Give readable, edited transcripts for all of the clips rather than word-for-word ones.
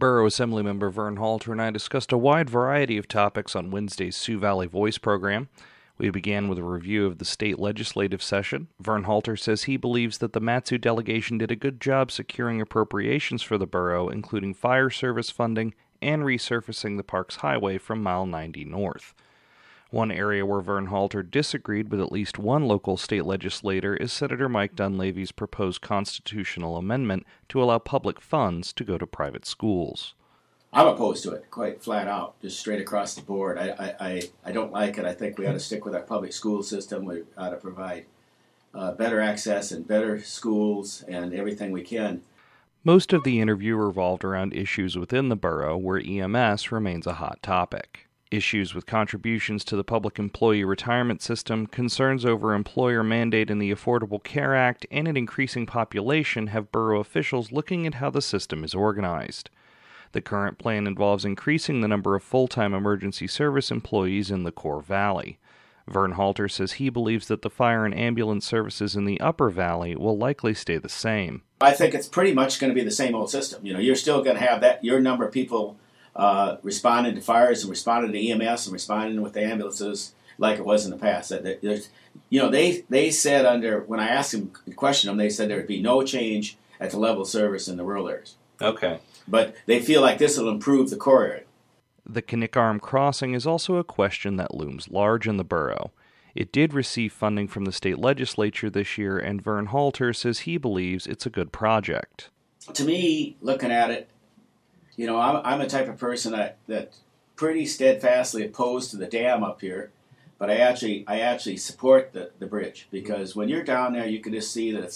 Borough Assemblymember Vern Halter and I discussed a wide variety of topics on Wednesday's Sioux Valley Voice program. We began with a review of the state legislative session. Vern Halter says he believes that the Mat-Su delegation did a good job securing appropriations for the borough, including fire service funding and resurfacing the park's highway from Mile 90 north. One area where Vern Halter disagreed with at least one local state legislator is Senator Mike Dunleavy's proposed constitutional amendment to allow public funds to go to private schools. I'm opposed to it, quite flat out, just straight across the board. I don't like it. I think we ought to stick with our public school system. We ought to provide better access and better schools and everything we can. Most of the interview revolved around issues within the borough where EMS remains a hot topic. Issues with contributions to the public employee retirement system, concerns over employer mandate in the Affordable Care Act, and an increasing population have borough officials looking at how the system is organized. The current plan involves increasing the number of full-time emergency service employees in the Core Valley. Vern Halter says he believes that the fire and ambulance services in the Upper Valley will likely stay the same. I think it's pretty much going to be the same old system. You're still going to have your number of people responding to fires and responding to EMS and responding with the ambulances like it was in the past. They said when I asked them to question them, they said there would be no change at the level of service in the rural areas. Okay. But they feel like this will improve the core area. The Knik Arm Crossing is also a question that looms large in the borough. It did receive funding from the state legislature this year, and Vern Halter says he believes it's a good project. To me, looking at it, I'm a type of person that pretty steadfastly opposed to the dam up here, but I actually support the bridge, because when you're down there, you can just see that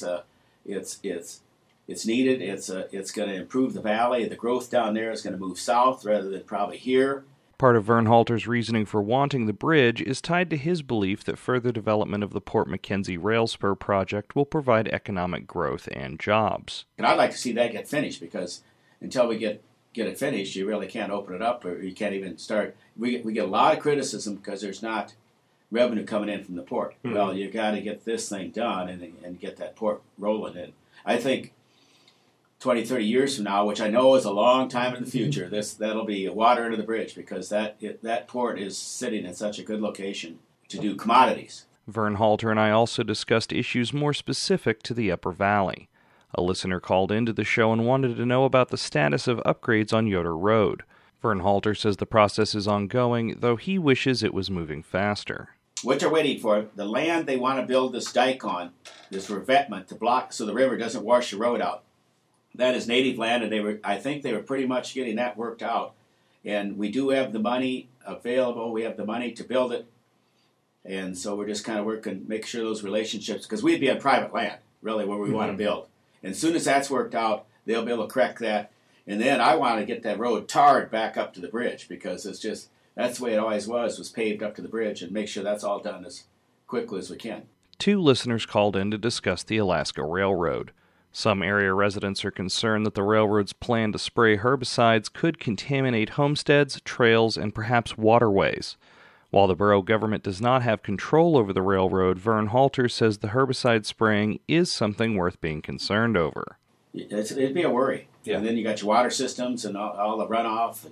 it's needed. It's going to improve the valley. The growth down there is going to move south rather than probably here. Part of Vern Halter's reasoning for wanting the bridge is tied to his belief that further development of the Port McKenzie Rail Spur project will provide economic growth and jobs. And I'd like to see that get finished, because until we get it finished, you really can't open it up, or you can't even start. We get a lot of criticism because there's not revenue coming in from the port. Mm-hmm. Well, you got to get this thing done and get that port rolling. And I think 20, 30 years from now, which I know is a long time in the future, that'll be water under the bridge, because that port is sitting in such a good location to do commodities. Vern Halter and I also discussed issues more specific to the Upper Valley. A listener called into the show and wanted to know about the status of upgrades on Yoder Road. Vern Halter says the process is ongoing, though he wishes it was moving faster. What they're waiting for, the land they want to build this dike on, this revetment to block so the river doesn't wash the road out. That is native land, and I think they were pretty much getting that worked out. And we do have the money available. We have the money to build it. And so we're just kind of working, make sure those relationships, because we'd be on private land, really, where we want to build. And as soon as that's worked out, they'll be able to correct that. And then I want to get that road tarred back up to the bridge, because that's the way it always was paved up to the bridge, and make sure that's all done as quickly as we can. 2 listeners called in to discuss the Alaska Railroad. Some area residents are concerned that the railroad's plan to spray herbicides could contaminate homesteads, trails, and perhaps waterways. While the borough government does not have control over the railroad, Vern Halter says the herbicide spraying is something worth being concerned over. It'd be a worry. Yeah. And then you got your water systems and all the runoff.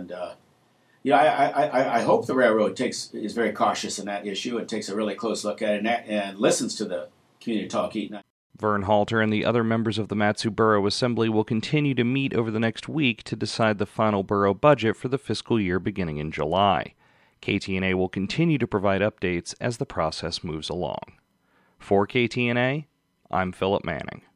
I hope the railroad is very cautious in that issue and takes a really close look at it and listens to the community talk, eat. Vern Halter and the other members of the Mat-Su Borough Assembly will continue to meet over the next week to decide the final borough budget for the fiscal year beginning in July. KTNA will continue to provide updates as the process moves along. For KTNA, I'm Philip Manning.